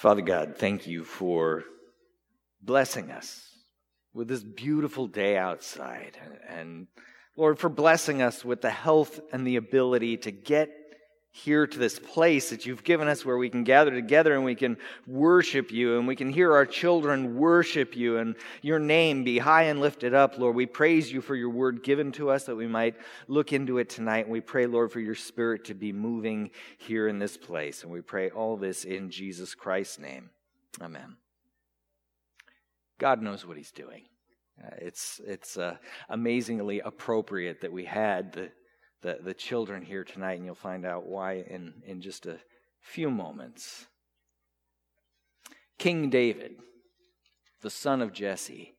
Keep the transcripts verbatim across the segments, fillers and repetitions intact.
Father God, thank you for blessing us with this beautiful day outside. And, and Lord, for blessing us with the health and the ability to get here to this place that you've given us where we can gather together and we can worship you and we can hear our children worship you and your name be high and lifted up. Lord, we praise you for your word given to us that we might look into it tonight. And we pray, Lord, for your Spirit to be moving here in this place. And we pray all this in Jesus Christ's name. Amen. God knows what he's doing. Uh, it's it's uh, amazingly appropriate that we had the The, the children here tonight, and you'll find out why in, in just a few moments. King David, the son of Jesse,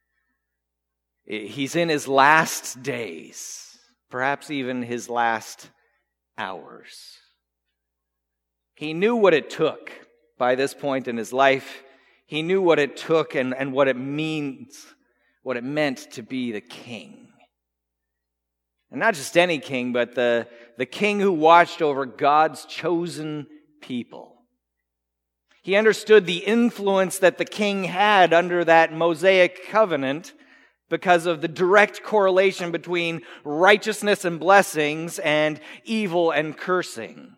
he's in his last days, perhaps even his last hours. He knew what it took by this point in his life. He knew what it took and, and what it means, what it meant to be the king. And not just any king, but the, the king who watched over God's chosen people. He understood the influence that the king had under that Mosaic covenant because of the direct correlation between righteousness and blessings and evil and cursing.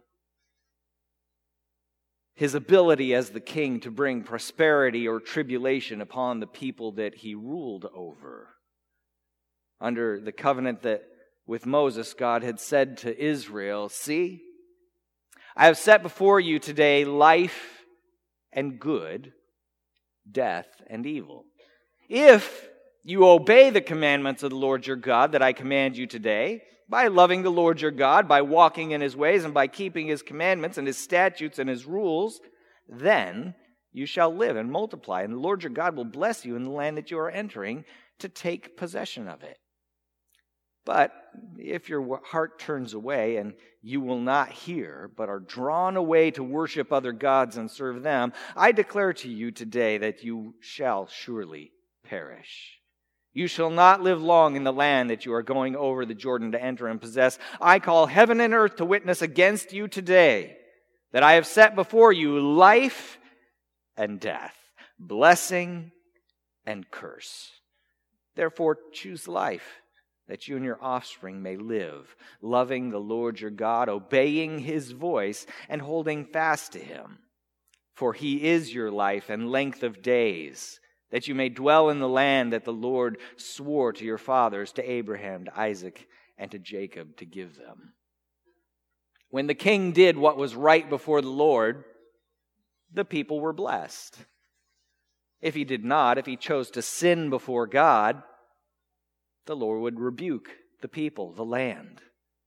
His ability as the king to bring prosperity or tribulation upon the people that he ruled over. Under the covenant that with Moses, God had said to Israel, "See, I have set before you today life and good, death and evil. If you obey the commandments of the Lord your God that I command you today, by loving the Lord your God, by walking in his ways, and by keeping his commandments and his statutes and his rules, then you shall live and multiply, and the Lord your God will bless you in the land that you are entering to take possession of it. But if your heart turns away and you will not hear, but are drawn away to worship other gods and serve them, I declare to you today that you shall surely perish. You shall not live long in the land that you are going over the Jordan to enter and possess. I call heaven and earth to witness against you today that I have set before you life and death, blessing and curse. Therefore choose life, that you and your offspring may live, loving the Lord your God, obeying his voice, and holding fast to him. For he is your life and length of days, that you may dwell in the land that the Lord swore to your fathers, to Abraham, to Isaac, and to Jacob, to give them." When the king did what was right before the Lord, the people were blessed. If he did not, if he chose to sin before God, the Lord would rebuke the people, the land.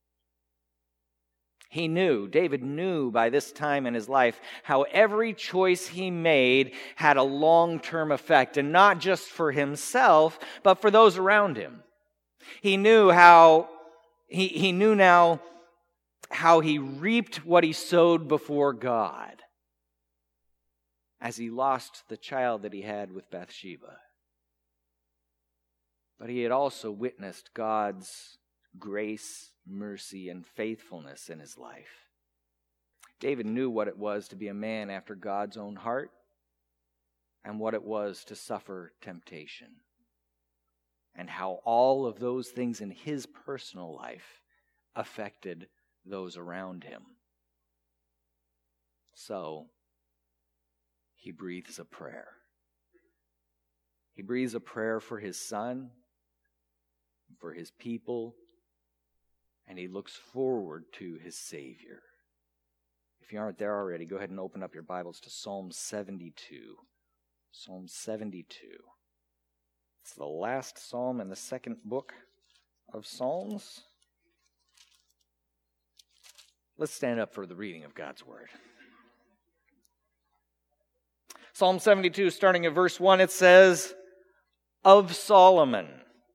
He knew, David knew by this time in his life, how every choice he made had a long-term effect, and not just for himself, but for those around him. He knew how, he, he knew now how he reaped what he sowed before God as he lost the child that he had with Bathsheba. But he had also witnessed God's grace, mercy, and faithfulness in his life. David knew what it was to be a man after God's own heart and what it was to suffer temptation, and how all of those things in his personal life affected those around him. So, he breathes a prayer. He breathes a prayer for his son, for his people, and he looks forward to his Savior. If you aren't there already, go ahead and open up your Bibles to Psalm seventy-two. Psalm seventy-two. It's the last psalm in the second book of Psalms. Let's stand up for the reading of God's Word. Psalm seventy-two, starting at verse one, it says, "Of Solomon,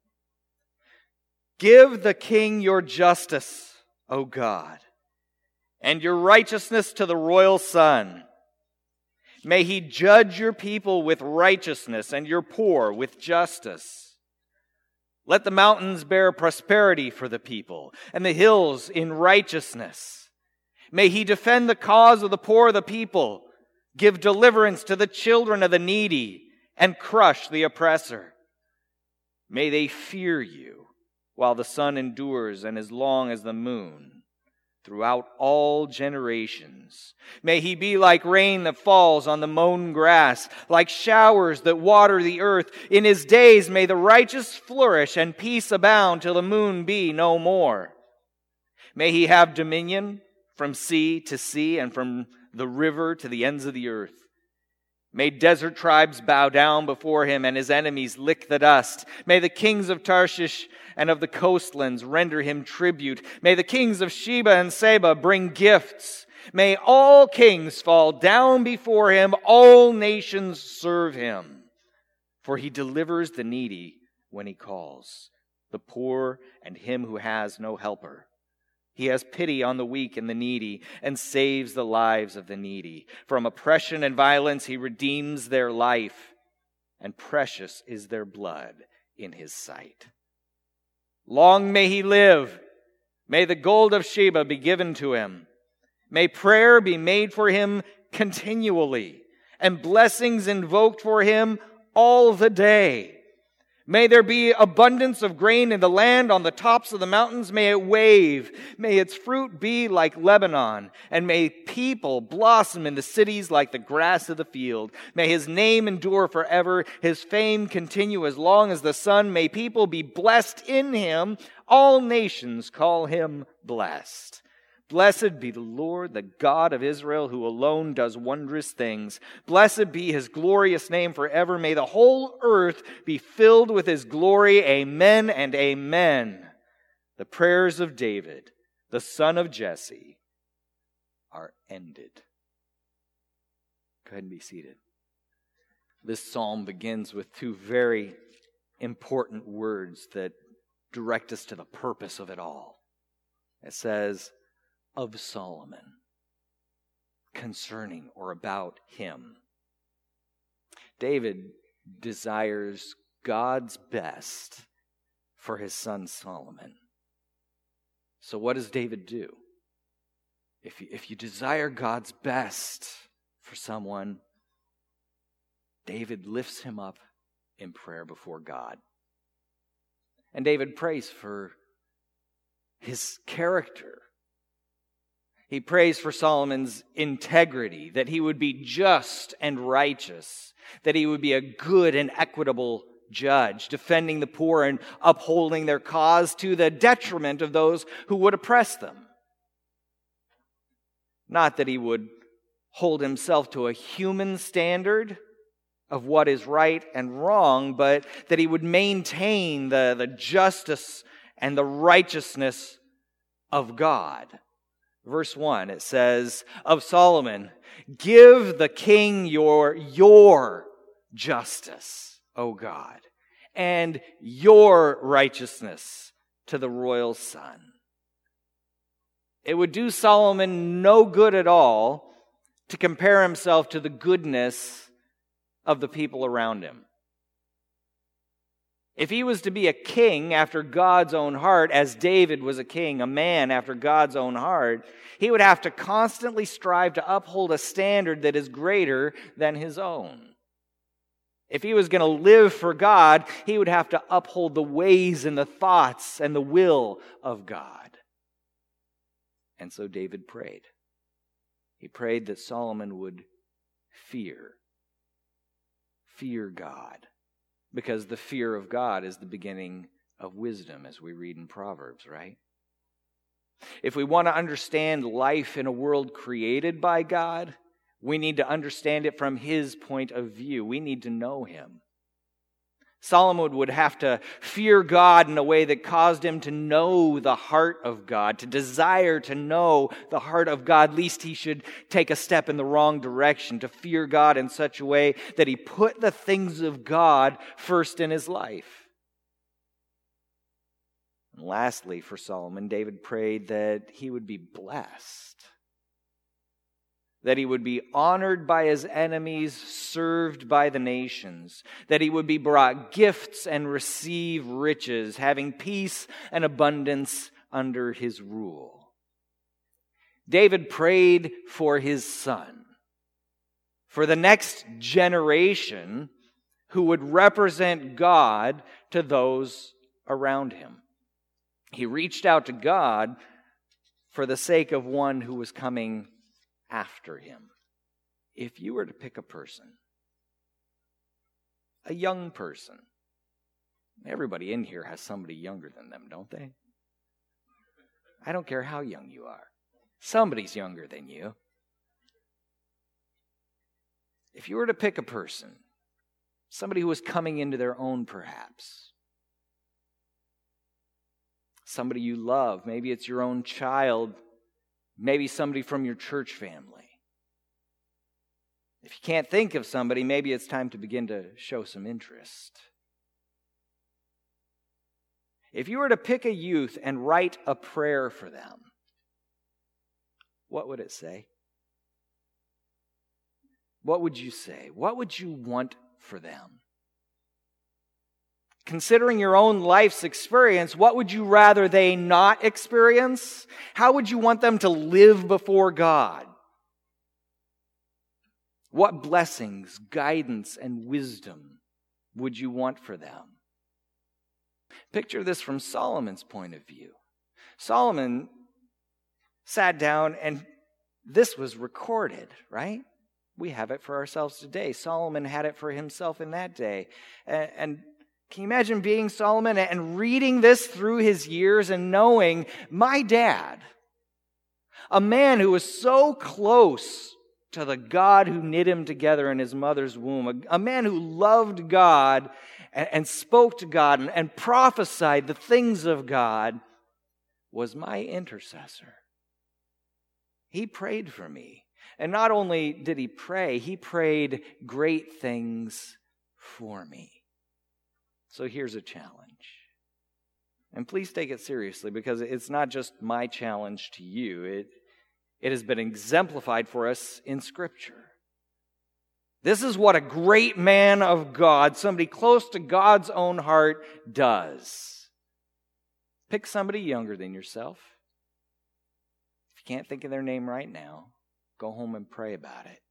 give the king your justice, O God, and your righteousness to the royal son. May he judge your people with righteousness and your poor with justice. Let the mountains bear prosperity for the people, and the hills in righteousness. May he defend the cause of the poor of the people, Give deliverance to the children of the needy and crush the oppressor. May they fear you while the sun endures and as long as the moon, throughout all generations. May he be like rain that falls on the mown grass, like showers that water the earth. In his days may the righteous flourish and peace abound till the moon be no more. May he have dominion from sea to sea and from the river to the ends of the earth. May desert tribes bow down before him and his enemies lick the dust. May the kings of Tarshish and of the coastlands render him tribute. May the kings of Sheba and Seba bring gifts. May all kings fall down before him, all nations serve him. For he delivers the needy when he calls, the poor and him who has no helper. He has pity on the weak and the needy and saves the lives of the needy. From oppression and violence he redeems their life, and precious is their blood in his sight. Long may he live. May the gold of Sheba be given to him. May prayer be made for him continually, and blessings invoked for him all the day. May there be abundance of grain in the land on the tops of the mountains. May it wave. May its fruit be like Lebanon. And may people blossom in the cities like the grass of the field. May his name endure forever. His fame continue as long as the sun. May people be blessed in him. All nations call him blessed. Blessed be the Lord, the God of Israel, who alone does wondrous things. Blessed be his glorious name forever. May the whole earth be filled with his glory. Amen and amen. The prayers of David, the son of Jesse, are ended. Go ahead and be seated. This psalm begins with two very important words that direct us to the purpose of it all. It says, of Solomon, concerning or about him. David desires God's best for his son Solomon. So what does David do? If you, if you desire God's best for someone, David lifts him up in prayer before God. And David prays for his character. He prays for Solomon's integrity, that he would be just and righteous, that he would be a good and equitable judge, defending the poor and upholding their cause to the detriment of those who would oppress them. Not that he would hold himself to a human standard of what is right and wrong, but that he would maintain the, the justice and the righteousness of God. Verse one, it says, of Solomon, give the king your, your justice, O God, and your righteousness to the royal son. It would do Solomon no good at all to compare himself to the goodness of the people around him. If he was to be a king after God's own heart, as David was a king, a man after God's own heart, he would have to constantly strive to uphold a standard that is greater than his own. If he was going to live for God, he would have to uphold the ways and the thoughts and the will of God. And so David prayed. He prayed that Solomon would fear. Fear God. Because the fear of God is the beginning of wisdom, as we read in Proverbs, right? If we want to understand life in a world created by God, we need to understand it from his point of view. We need to know him. Solomon would have to fear God in a way that caused him to know the heart of God, to desire to know the heart of God, lest he should take a step in the wrong direction, to fear God in such a way that he put the things of God first in his life. And lastly, for Solomon, David prayed that he would be blessed. That he would be honored by his enemies, served by the nations. That he would be brought gifts and receive riches, having peace and abundance under his rule. David prayed for his son, for the next generation who would represent God to those around him. He reached out to God for the sake of one who was coming after him. If you were to pick a person, a young person, everybody in here has somebody younger than them, don't they? I don't care how young you are. Somebody's younger than you. If you were to pick a person, somebody who was coming into their own perhaps, somebody you love, maybe it's your own child, maybe somebody from your church family. If you can't think of somebody, maybe it's time to begin to show some interest. If you were to pick a youth and write a prayer for them, what would it say? What would you say? What would you want for them? Considering your own life's experience, what would you rather they not experience? How would you want them to live before God? What blessings, guidance, and wisdom would you want for them? Picture this from Solomon's point of view. Solomon sat down and this was recorded, right? We have it for ourselves today. Solomon had it for himself in that day. And, and can you imagine being Solomon and reading this through his years and knowing my dad, a man who was so close to the God who knit him together in his mother's womb, a, a man who loved God and, and spoke to God and, and prophesied the things of God, was my intercessor. He prayed for me. And not only did he pray, he prayed great things for me. So here's a challenge. And please take it seriously, because it's not just my challenge to you. It, it has been exemplified for us in Scripture. This is what a great man of God, somebody close to God's own heart, does. Pick somebody younger than yourself. If you can't think of their name right now, go home and pray about it.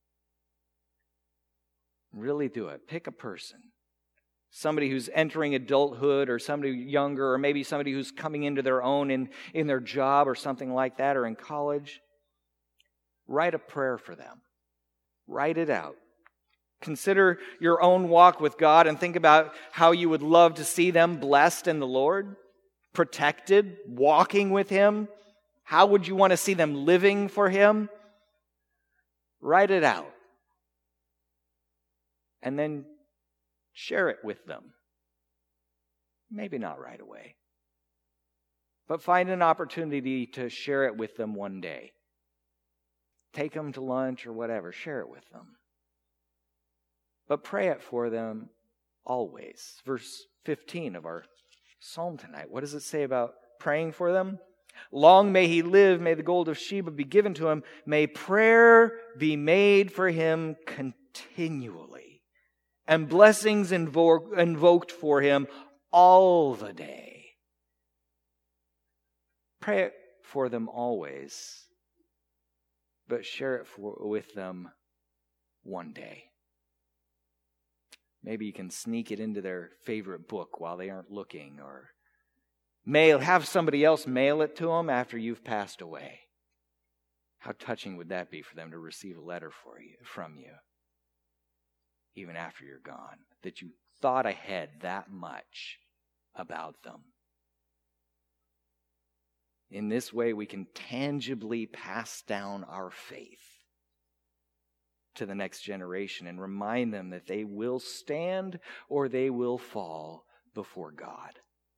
Really do it. Pick a person. Somebody who's entering adulthood, or somebody younger, or maybe somebody who's coming into their own in, in their job or something like that, or in college. Write a prayer for them. Write it out. Consider your own walk with God and think about how you would love to see them blessed in the Lord, protected, walking with Him. How would you want to see them living for Him? Write it out. And then share it with them. Maybe not right away. But find an opportunity to share it with them one day. Take them to lunch or whatever. Share it with them. But pray it for them always. Verse fifteen of our psalm tonight. What does it say about praying for them? Long may he live. May the gold of Sheba be given to him. May prayer be made for him continually, and blessings invo- invoked for him all the day. Pray for them always, but share it for, with them one day. Maybe you can sneak it into their favorite book while they aren't looking, or mail, have somebody else mail it to them after you've passed away. How touching would that be for them to receive a letter for you, from you, even after you're gone, that you thought ahead that much about them. In this way, we can tangibly pass down our faith to the next generation and remind them that they will stand or they will fall before God.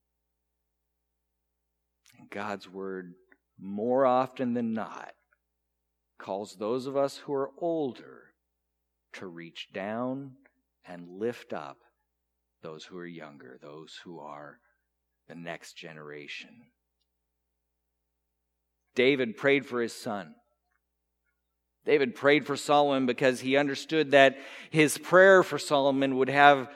And God's word, more often than not, calls those of us who are older to reach down and lift up those who are younger, those who are the next generation. David prayed for his son. David prayed for Solomon because he understood that his prayer for Solomon would have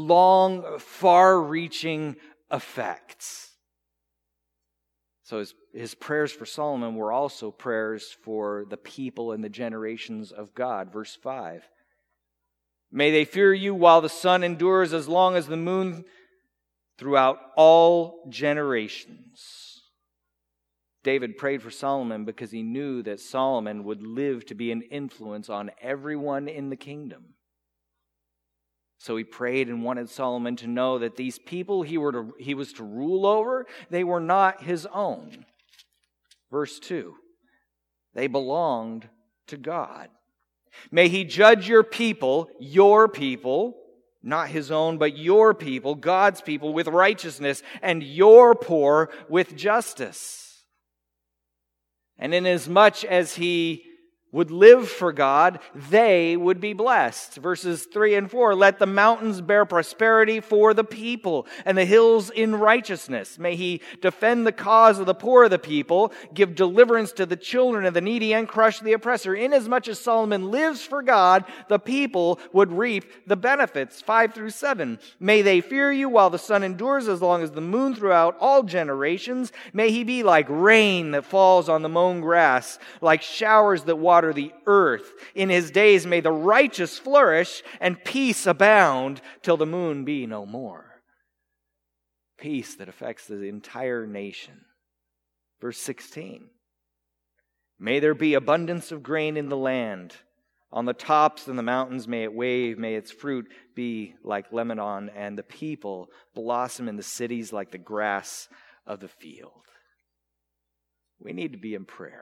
long, far-reaching effects. So his, his prayers for Solomon were also prayers for the people and the generations of God. Verse five. May they fear you while the sun endures, as long as the moon, throughout all generations. David prayed for Solomon because he knew that Solomon would live to be an influence on everyone in the kingdom. So he prayed and wanted Solomon to know that these people he, were to, he was to rule over, they were not his own. Verse two, they belonged to God. May he judge your people, your people, not his own, but your people, God's people, with righteousness, and your poor with justice. And inasmuch as he would live for God, they would be blessed. Verses three and four, let the mountains bear prosperity for the people, and the hills in righteousness. May he defend the cause of the poor of the people, give deliverance to the children of the needy, and crush the oppressor. Inasmuch as Solomon lives for God, the people would reap the benefits. Five through seven, may they fear you while the sun endures, as long as the moon throughout all generations. May he be like rain that falls on the mown grass, like showers that water the earth. In his days may the righteous flourish, and peace abound till the moon be no more. Peace that affects the entire nation. Verse sixteen. May there be abundance of grain in the land. On the tops of the mountains may it wave, may its fruit be like Lebanon, and the people blossom in the cities like the grass of the field. We need to be in prayer.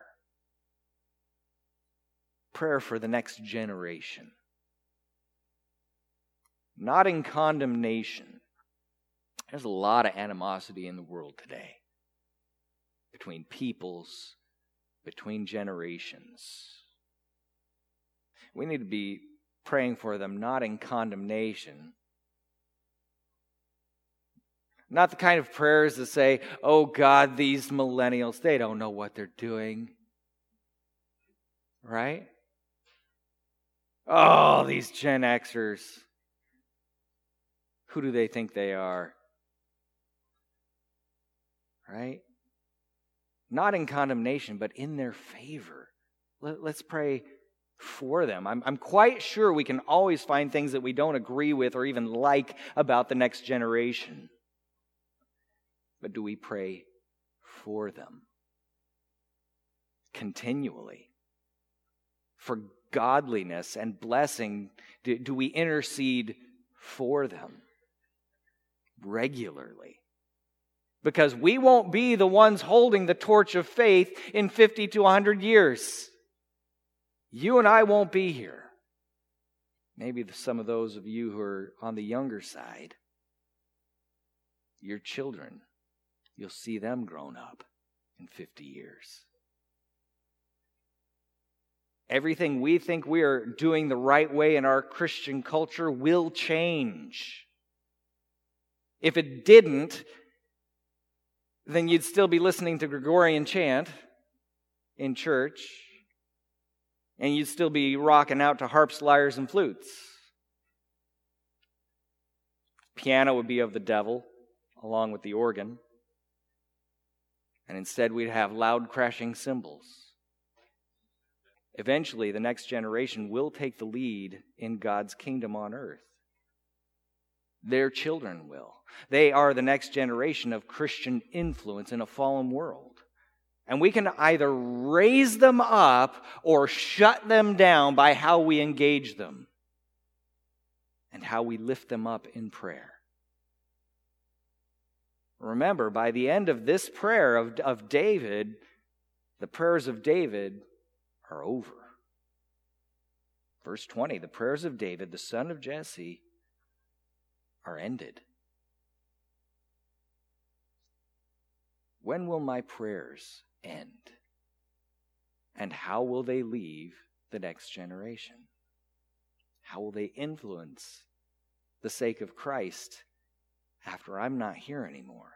Prayer for the next generation. Not in condemnation. There's a lot of animosity in the world today. Between peoples, between generations. We need to be praying for them not in condemnation. Not the kind of prayers that say, oh God, these millennials, they don't know what they're doing. Right? Oh, these Gen Xers. Who do they think they are? Right? Not in condemnation, but in their favor. Let, let's pray for them. I'm, I'm quite sure we can always find things that we don't agree with or even like about the next generation. But do we pray for them? Continually. For godliness and blessing, do, do we intercede for them regularly? Because we won't be the ones holding the torch of faith in fifty to one hundred years. You and I won't be here. Maybe some of those of you who are on the younger side, your children, you'll see them grown up in fifty years. Everything we think we are doing the right way in our Christian culture will change. If it didn't, then you'd still be listening to Gregorian chant in church, and you'd still be rocking out to harps, lyres, and flutes. Piano would be of the devil, along with the organ. And instead we'd have loud crashing cymbals. Eventually, the next generation will take the lead in God's kingdom on earth. Their children will. They are the next generation of Christian influence in a fallen world. And we can either raise them up or shut them down by how we engage them and how we lift them up in prayer. Remember, by the end of this prayer of, of David, the prayers of David are over. Verse twenty, the prayers of David, the son of Jesse, are ended. When will my prayers end? And how will they leave the next generation? How will they influence the sake of Christ after I'm not here anymore?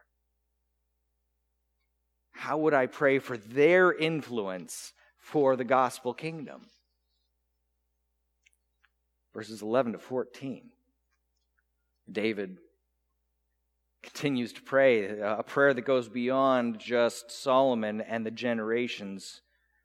How would I pray for their influence for the gospel kingdom? Verses eleven to fourteen. David continues to pray, a prayer that goes beyond just Solomon and the generations.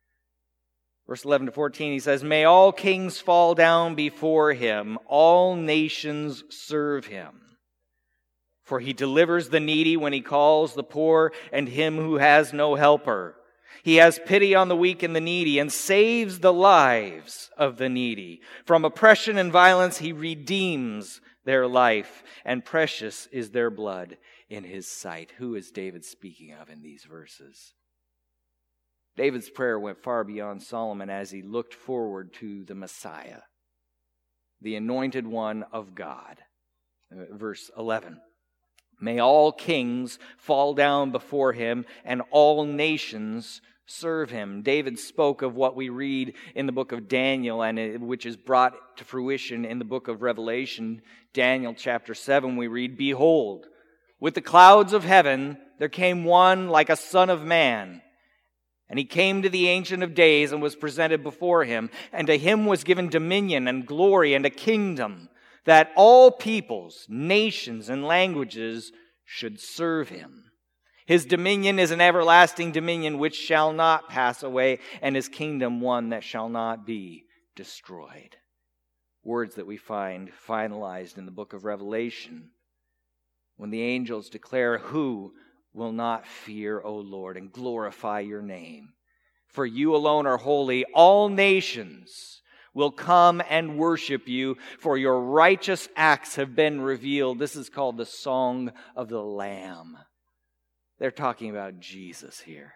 Verse eleven to fourteen, he says, "May all kings fall down before him, all nations serve him. For he delivers the needy when he calls the poor and him who has no helper. He has pity on the weak and the needy and saves the lives of the needy. From oppression and violence he redeems their life, and precious is their blood in his sight." Who is David speaking of in these verses? David's prayer went far beyond Solomon as he looked forward to the Messiah, the anointed one of God. Verse eleven. "May all kings fall down before him and all nations serve him." David spoke of what we read in the book of Daniel, and which is brought to fruition in the book of Revelation. Daniel chapter seven, we read, "Behold, with the clouds of heaven there came one like a son of man. And he came to the Ancient of Days and was presented before him. And to him was given dominion and glory and a kingdom, that all peoples, nations, and languages should serve him. His dominion is an everlasting dominion which shall not pass away, and his kingdom one that shall not be destroyed." Words that we find finalized in the book of Revelation, when the angels declare, "Who will not fear, O Lord, and glorify your name? For you alone are holy. All nations will come and worship you, for your righteous acts have been revealed." This is called the Song of the Lamb. They're talking about Jesus here.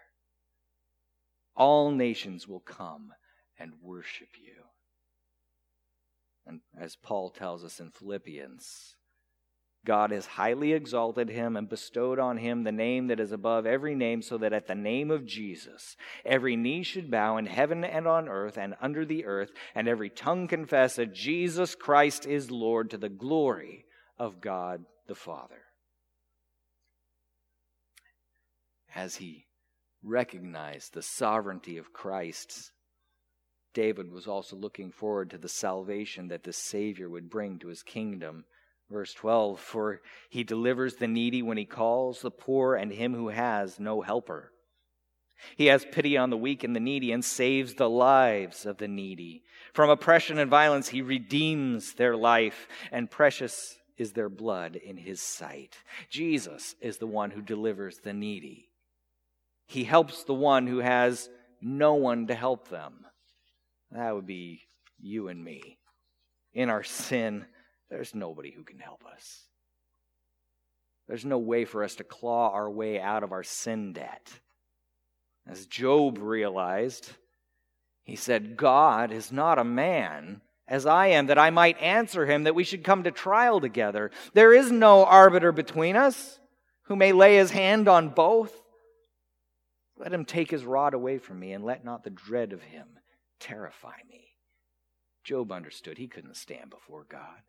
All nations will come and worship you. And as Paul tells us in Philippians, God has highly exalted him and bestowed on him the name that is above every name, so that at the name of Jesus every knee should bow in heaven and on earth and under the earth, and every tongue confess that Jesus Christ is Lord, to the glory of God the Father. As he recognized the sovereignty of Christ, David was also looking forward to the salvation that the Savior would bring to his kingdom. Verse twelve, "For he delivers the needy when he calls the poor and him who has no helper. He has pity on the weak and the needy and saves the lives of the needy. From oppression and violence he redeems their life, and precious is their blood in his sight." Jesus is the one who delivers the needy. He helps the one who has no one to help them. That would be you and me. In our sin, there's nobody who can help us. There's no way for us to claw our way out of our sin debt. As Job realized, he said, "God is not a man, as I am, that I might answer him, that we should come to trial together. There is no arbiter between us, who may lay his hand on both. Let him take his rod away from me, and let not the dread of him terrify me." Job understood he couldn't stand before God.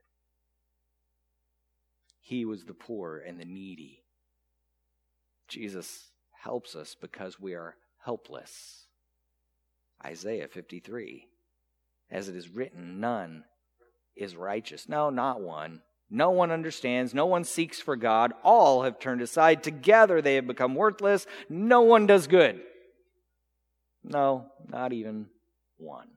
He was the poor and the needy. Jesus helps us because we are helpless. Isaiah fifty-three, "As it is written, none is righteous." No, not one. No one understands. No one seeks for God. All have turned aside. Together they have become worthless. No one does good. No, not even one.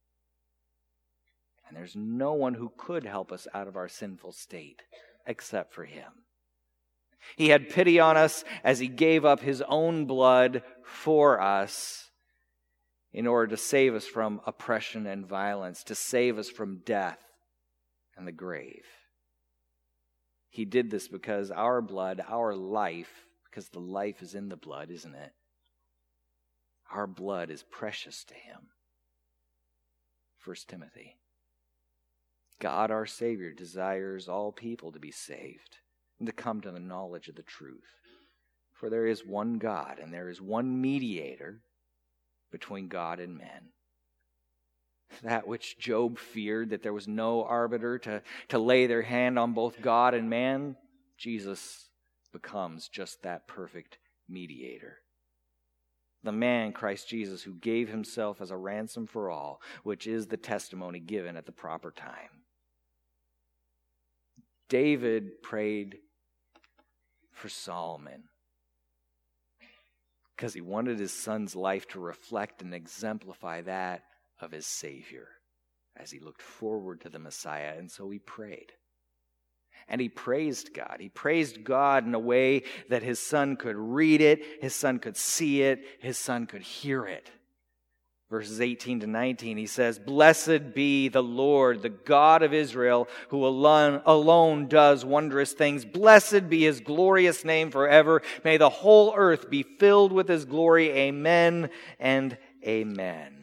And there's no one who could help us out of our sinful state except for him. He had pity on us as he gave up his own blood for us in order to save us from oppression and violence, to save us from death and the grave. He did this because our blood, our life, because the life is in the blood, isn't it? Our blood is precious to him. First Timothy. God, our Savior, desires all people to be saved and to come to the knowledge of the truth. For there is one God, and there is one mediator between God and men. That which Job feared, that there was no arbiter to, to lay their hand on both God and man, Jesus becomes just that perfect mediator. The man, Christ Jesus, who gave himself as a ransom for all, which is the testimony given at the proper time. David prayed for Solomon, because he wanted his son's life to reflect and exemplify that of his Savior as he looked forward to the Messiah. And so he prayed. And he praised God. He praised God in a way that his son could read it, his son could see it, his son could hear it. Verses eighteen to nineteen, he says, "Blessed be the Lord, the God of Israel, who alone, alone does wondrous things. Blessed be his glorious name forever. May the whole earth be filled with his glory. Amen and amen."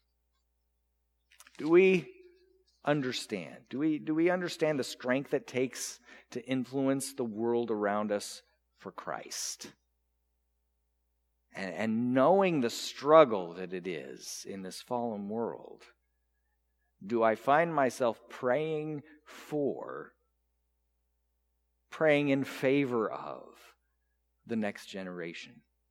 Do we understand? Do we, do we understand the strength it takes to influence the world around us for Christ? And, and knowing the struggle that it is in this fallen world, do I find myself praying for, praying in favor of the next generation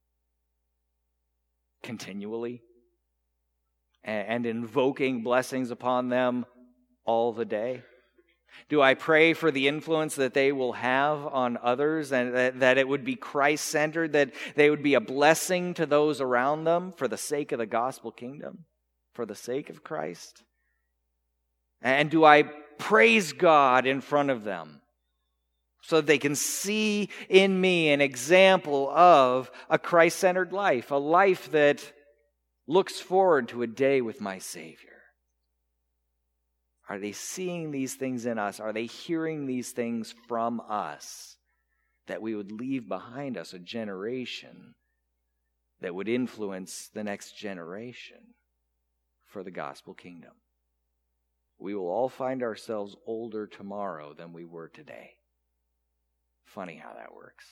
continually, and, and invoking blessings upon them all the day? Do I pray for the influence that they will have on others, and that, that it would be Christ-centered, that they would be a blessing to those around them for the sake of the gospel kingdom, for the sake of Christ? And do I praise God in front of them so that they can see in me an example of a Christ-centered life, a life that looks forward to a day with my Savior? Are they seeing these things in us? Are they hearing these things from us, that we would leave behind us a generation that would influence the next generation for the gospel kingdom? We will all find ourselves older tomorrow than we were today. Funny how that works.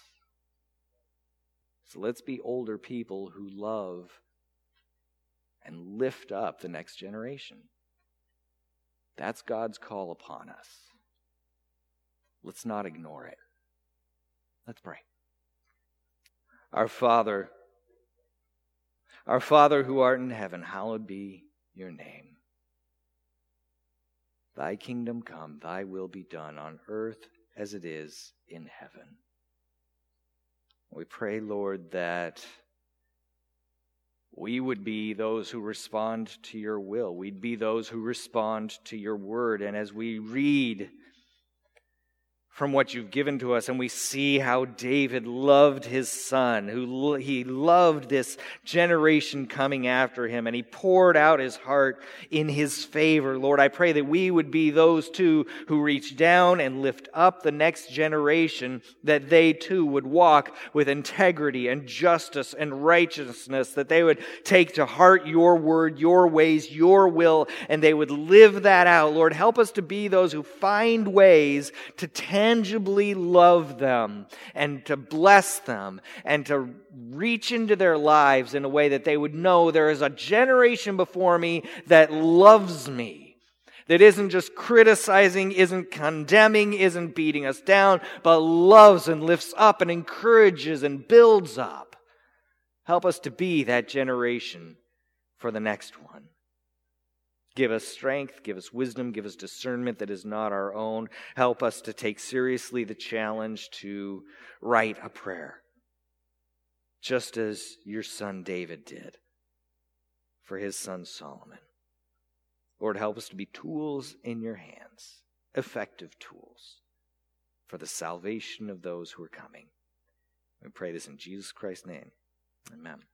So let's be older people who love and lift up the next generation. That's God's call upon us. Let's not ignore it. Let's pray. Our Father, our Father who art in heaven, hallowed be your name. Thy kingdom come, thy will be done on earth as it is in heaven. We pray, Lord, that we would be those who respond to your will. We'd be those who respond to your word. And as we read from what you've given to us, and we see how David loved his son, who he loved this generation coming after him, and he poured out his heart in his favor. Lord, I pray that we would be those too who reach down and lift up the next generation, that they too would walk with integrity and justice and righteousness, that they would take to heart your word, your ways, your will, and they would live that out. Lord, help us to be those who find ways to tangibly love them and to bless them and to reach into their lives in a way that they would know there is a generation before me that loves me, that isn't just criticizing, isn't condemning, isn't beating us down, but loves and lifts up and encourages and builds up. Help us to be that generation for the next one. Give us strength, give us wisdom, give us discernment that is not our own. Help us to take seriously the challenge to write a prayer, just as your son David did for his son Solomon. Lord, help us to be tools in your hands, effective tools for the salvation of those who are coming. We pray this in Jesus Christ's name. Amen.